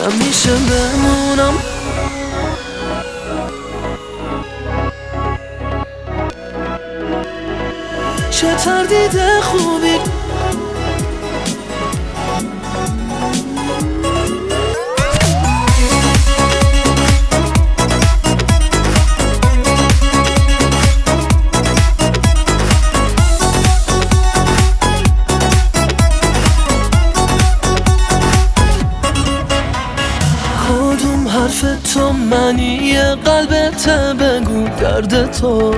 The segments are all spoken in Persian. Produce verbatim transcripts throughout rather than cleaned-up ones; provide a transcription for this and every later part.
نمیشه بمونم. چه تردید خوبی کدوم حرف تو معنی قلبت بگو درد تو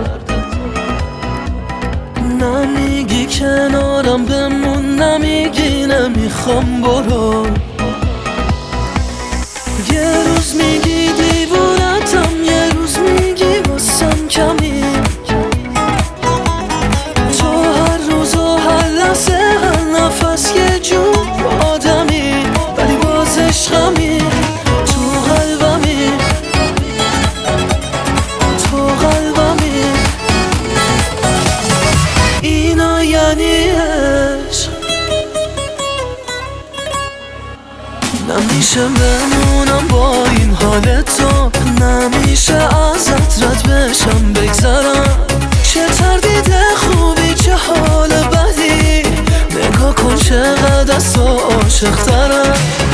نمیگی کنارم بمون نمیگی نمیخوام برو یه روز میگی دیوونتم یه روز میگی واسم کمی تو هر روز و هر لحظه هر نفس یه جور آدمی ولی باز عشقمی تو قلبمی تو قلبمی اینا یعنی عشق نمیشه بمونم با این حال تو نمیشه ازت رد بشم بگذرم چه تردید خوبی چه حال بدی نگاه کن چقدر از تو عاشق ترم